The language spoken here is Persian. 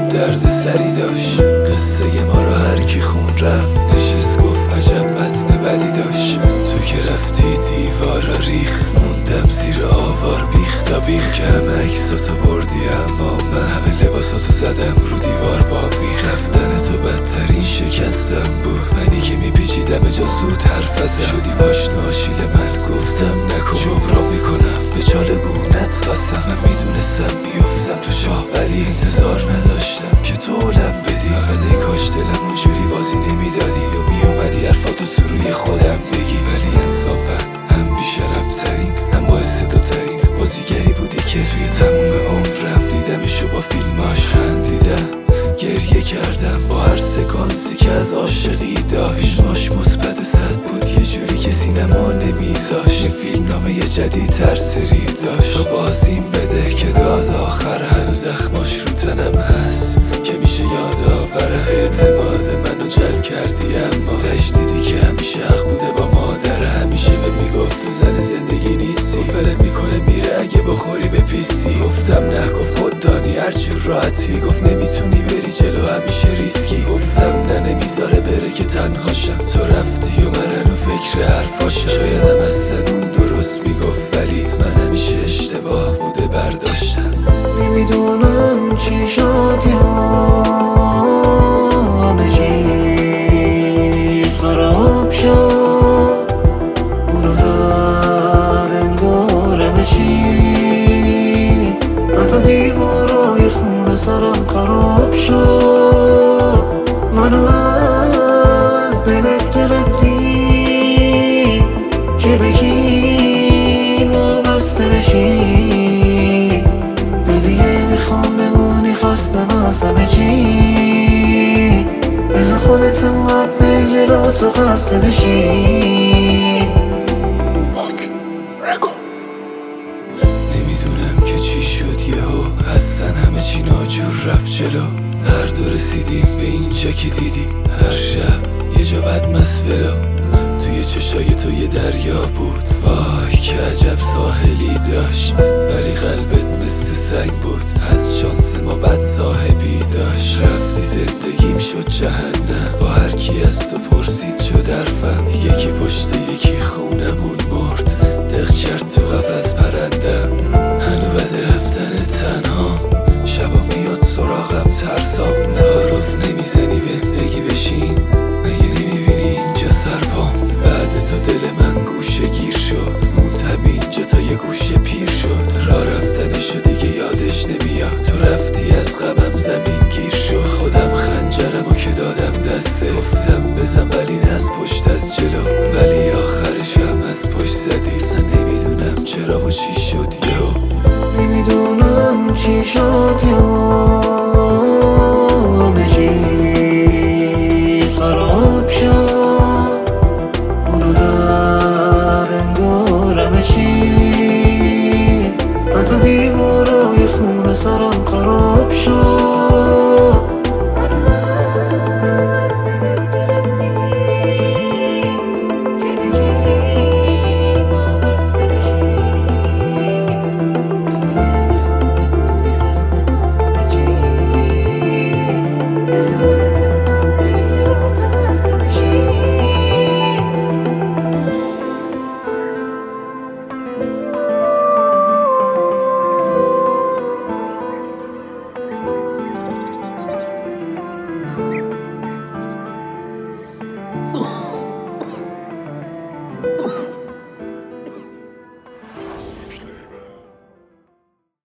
درد سری داشت. قصه ما رو هر کی خون رفت نشست گفت عجب متن بدی داشت. تو که رفتی دیوارا ریخ موندم زیر آوار بیخ تا بیخ که همه عکساتو بردی اما من همه لباساتو زدم رو دیوار با میخ. رفتن تو بدترین شکستم بود، منی که میپیچیدم جا زود حرف ازم شدی پاشنه آشیل من. گفتم نکن جبران میکنم به چالگونت قسم. من میدونستم میافتم تو شاه ولی انتظار نداشتم که تو علم بدی. فقط ای کاش دلم اونجوری بازی نمیدادی و میومدی حرفاتو تو روی خودم بگی. ولی انصافا هم بیشرفترین هم با استعدادترین بازیگری بودی که توی تموم عمرم دیدمشو با فیلماش. خندیدم گریه کردم با هر سکانسی که از عاشقی داشت. فیلماش مثبت 100 بود یه جوری که سینما نمیذاش. یه فیلمنامه جدید هر سری داشت. تو بازیم بده که داد آخر هنوز زخماش رو تنم هست که میشه یادآورم. اعتماد منو جل کردی اما تش دیدی که همیشه حق بوده با مادر. همیشه به میگفت تو زن زندگی نیستی، فلت میکنه میره اگه بخوری به پیسی. گفتم نه گفت خود دانی هرچی راحتی. گفت نمیتونی بری جلو همیشه ریسکی. گفتم نه نمیذاره بره که تنهاشم. تو رفتی و من هنو فکر حرفاشم. شایدم اصلا اون درست میگفت ولی من همیشه اشتباه بوده برداشتم. نمیدونم چی شد همه چی خراب شد. اونو در انگار همه چی حتی دیوارای خونه سرم خراب شد. منو از دلت گرفتی که بگی وابسته بشی. دیگه میخوام بمونی خواستم از همه چی. بذار خودت انقدر بری جلو تو خسته بشی. نمیدونم که چی شد یهو اصلا همه چی ناجور رفت جلو. هر دو رسیدیم به اینجا که دیدی هر شب یه جا بد مسولو. توی چشای تو یه دریا بود وای که عجب ساحلی داشت. ولی قلبت مثل سنگ بود از شانس ما بد صاحبی داشت. رفتی زندگیم شد جهنم با هر کی از تو پرسید شد حرفم. یکی پشت یکی خونمون مرد دق کرد تو قفس پرندم. هنو بد رفتن تنها شبا میاد سراغم ترسام. تعارف نمیزنی بهم بگی بشین مگه نمیبینی اینجا سرپام. بعد تو دل من گوشه گیر شد موند همینجا تا یه گوشه پیر شد. راه رفتنشو دیگه یادش نمیاد. تو رفتی از غمم زمین گیر شد. خودم خنجرمو که دادم دسته گفتم بزن ولی نه از پشت از جلو. ولی آخرش هم از پشت زدی. اصلا نمیدونم چرا و چی شد یهو. نمیدونم چی شد همه چی خراب شد. اونو در انگار همه چی حتی دیوارای خونه سرم خراب شد.